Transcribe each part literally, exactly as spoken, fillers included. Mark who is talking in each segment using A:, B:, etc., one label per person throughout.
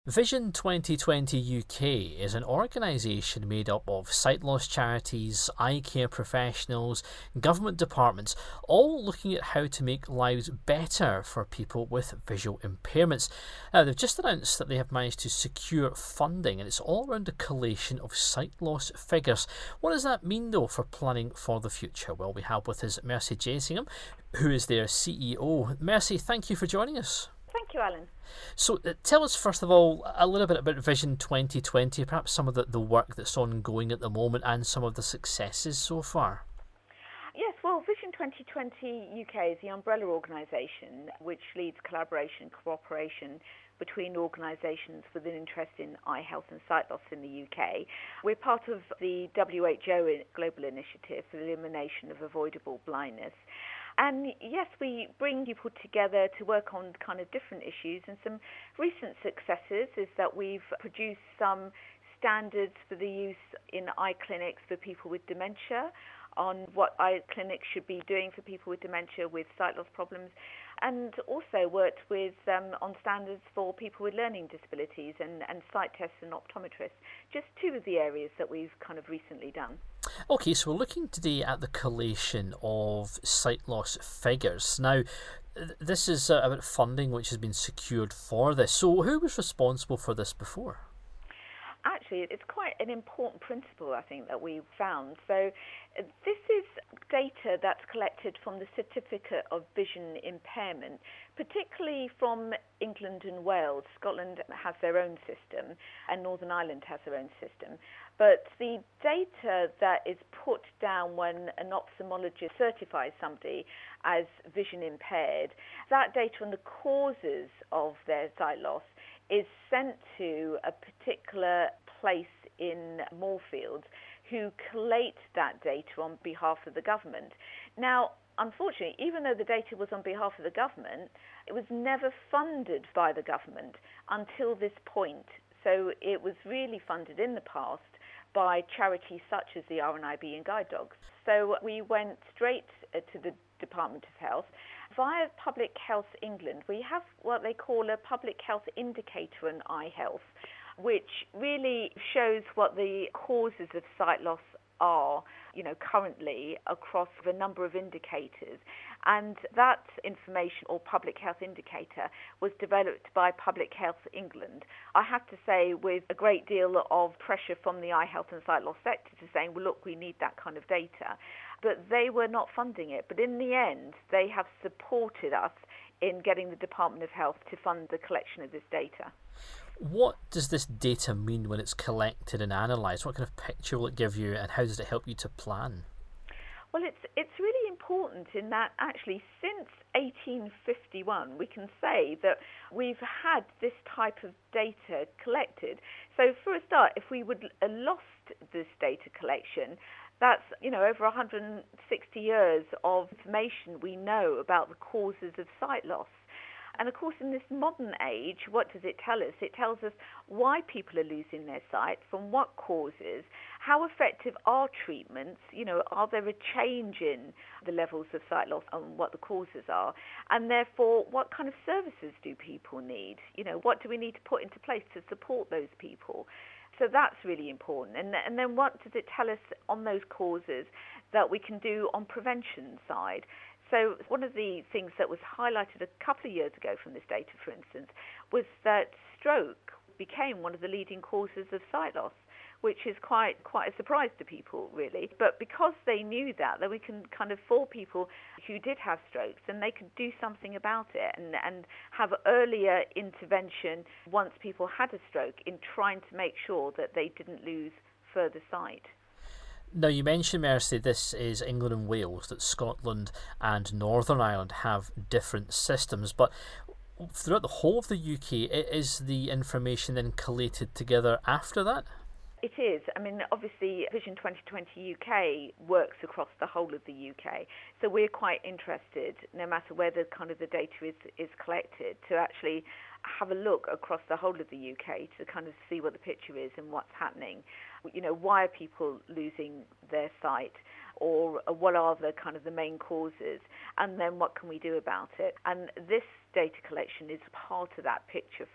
A: Vision twenty twenty U K is an organisation made up of sight loss charities, eye care professionals, government departments, all looking at how to make lives better for people with visual impairments. Now, they've just announced that they have managed to secure funding, and it's all around the collation of sight loss figures. What does that mean, though, for planning for the future? Well, we have with us Mercy Jasingham, who is their C E O. Mercy, thank you for joining us.
B: Thank you, Alan.
A: So uh, tell us, first of all, a little bit about Vision twenty twenty, perhaps some of the, the work that's ongoing at the moment and some of the successes so far.
B: Yes, well, Vision twenty twenty U K is the umbrella organisation which leads collaboration and cooperation between organisations with an interest in eye health and sight loss in the U K. We're part of the W H O Global Initiative for the Elimination of Avoidable Blindness. And yes, we bring people together to work on kind of different issues, and some recent successes is that we've produced some standards for the use in eye clinics for people with dementia, on what eye clinics should be doing for people with dementia with sight loss problems, and also worked with um, on standards for people with learning disabilities and, and sight tests and optometrists. Just two of the areas that we've kind of recently done.
A: Okay, so we're looking today at the collation of sight loss figures. Now, this is uh, about funding which has been secured for this. So who was responsible for this before?
B: Actually, it's quite an important principle, I think, that we found. So uh, this is data that's collected from the Certificate of Vision Impairment, particularly from England and Wales. Scotland has their own system, and Northern Ireland has their own system. But the data that is put down when an ophthalmologist certifies somebody as vision impaired, that data on the causes of their sight loss is sent to a particular place in Moorfields who collate that data on behalf of the government. Now, unfortunately, even though the data was on behalf of the government, it was never funded by the government until this point. So it was really funded in the past by charities such as the R N I B and Guide Dogs. So we went straight to the Department of Health. Via Public Health England, we have what they call a public health indicator in eye health, which really shows what the causes of sight loss are, you know, currently across a number of indicators. And that information, or public health indicator, was developed by Public Health England. I have to say, with a great deal of pressure from the eye health and sight loss sector to saying, well, look, we need that kind of data. But they were not funding it. But in the end, they have supported us in getting the Department of Health to fund the collection of this data.
A: What does this data mean when it's collected and analysed? What kind of picture will it give you, and how does it help you to plan?
B: Well, it's it's really important in that actually since eighteen fifty-one we can say that we've had this type of data collected. So for a start, if we would have lost this data collection, that's, you know, over one hundred sixty years of information we know about the causes of sight loss. And of course, in this modern age, what does it tell us? It tells us why people are losing their sight, from what causes, how effective are treatments, you know, are there a change in the levels of sight loss and what the causes are, and therefore, what kind of services do people need? You know, what do we need to put into place to support those people? So that's really important. And, and then what does it tell us on those causes that we can do on prevention side? So one of the things that was highlighted a couple of years ago from this data, for instance, was that stroke became one of the leading causes of sight loss, which is quite quite a surprise to people, really. But because they knew that, then we can kind of, for people who did have strokes, then they could do something about it and, and have earlier intervention once people had a stroke in trying to make sure that they didn't lose further sight.
A: Now, you mentioned, Mercy, this is England and Wales, that Scotland and Northern Ireland have different systems, but throughout the whole of the U K, is the information then collated together after that?
B: It is. I mean, obviously, Vision twenty twenty U K works across the whole of the U K, so we're quite interested, no matter where the kind of the data is, is collected, to actually have a look across the whole of the U K to kind of see what the picture is and what's happening. You know, why are people losing their sight, or what are the kind of the main causes, and then what can we do about it? And this data collection is part of that picture for us.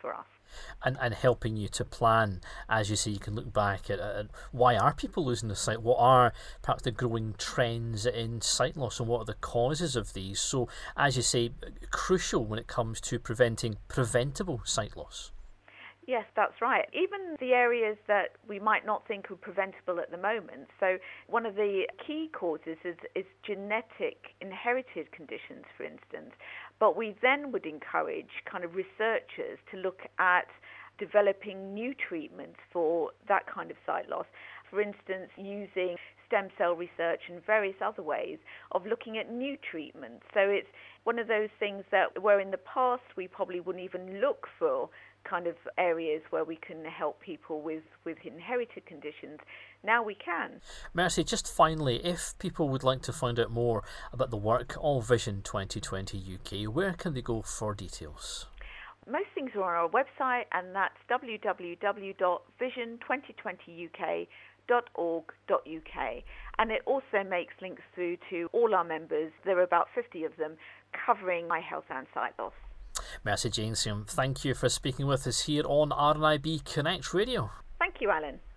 A: And, and helping you to plan, as you say, you can look back at, at why are people losing their sight, what are perhaps the growing trends in sight loss, and what are the causes of these. So, as you say, crucial when it comes to preventing preventable sight loss.
B: Yes, that's right. Even the areas that we might not think are preventable at the moment. So one of the key causes is, is genetic inherited conditions, for instance. But we then would encourage kind of researchers to look at developing new treatments for that kind of sight loss. For instance, using stem cell research and various other ways of looking at new treatments. So it's one of those things that where in the past we probably wouldn't even look for kind of areas where we can help people with, with inherited conditions. Now we can.
A: Mercy, just finally, if people would like to find out more about the work of Vision twenty twenty U K, where can they go for details?
B: Most things are on our website, and that's w w w dot vision twenty twenty u k dot org dot u k. And it also makes links through to all our members. There are about fifty of them covering eye health and sight loss.
A: Mercy Jensen, thank you for speaking with us here on R N I B Connect Radio.
B: Thank you, Alan.